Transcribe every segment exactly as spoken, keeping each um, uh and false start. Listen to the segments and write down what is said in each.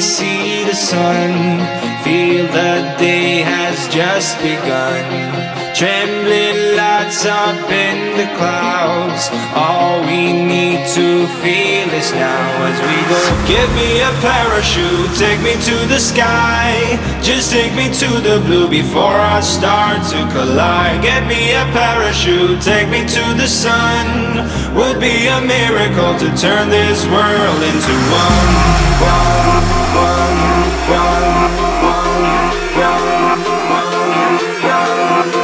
see the sun, feel the day has just begun. Trembling lights up in the clouds, all we need to feel is now as we go. Give me a parachute, take me to the sky, just take me to the blue before I start to collide. Get me a parachute, take me to the sun, would be a miracle to turn this world into one. One, one, one, one, one, one, one.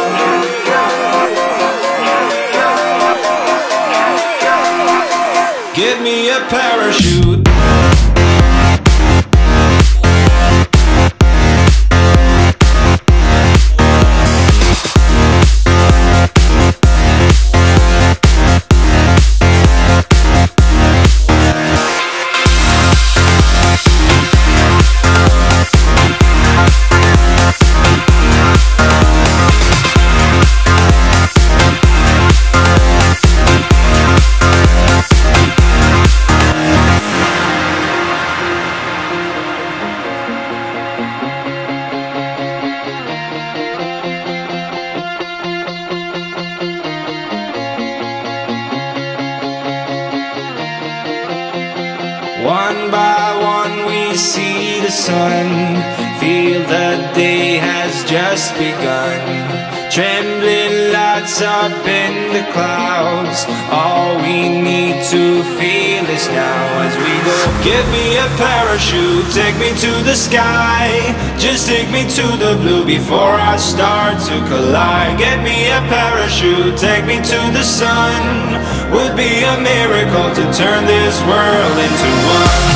Give me a parachute. One by one we see the sun, feel the day has just begun. Trembling lights up in the clouds, all we need to feel is now as we go. Give me a parachute, take me to the sky, just take me to the blue before I start to collide. Get me a parachute, take me to the sun, would be a miracle to turn this world into one.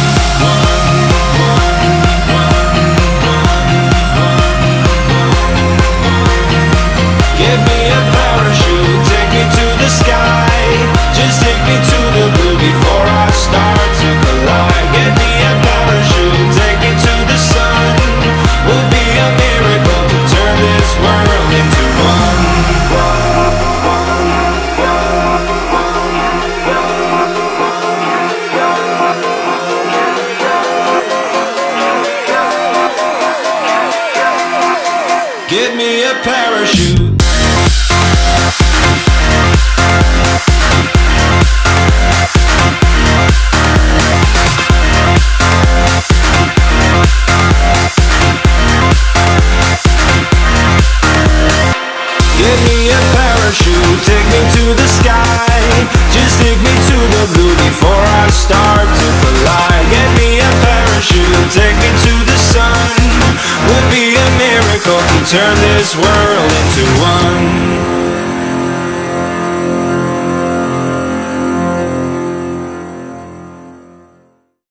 Give me a parachute, take me to the sky, just take me to the blue before I start to collide. Get me a parachute, take me to the sun, would be a miracle to turn this world into one. Give me a parachute. Give me a parachute, take me to the sky, just take me to the blue before I start to collide. Get me a parachute, take me to the sun, would be a miracle to turn this world into one.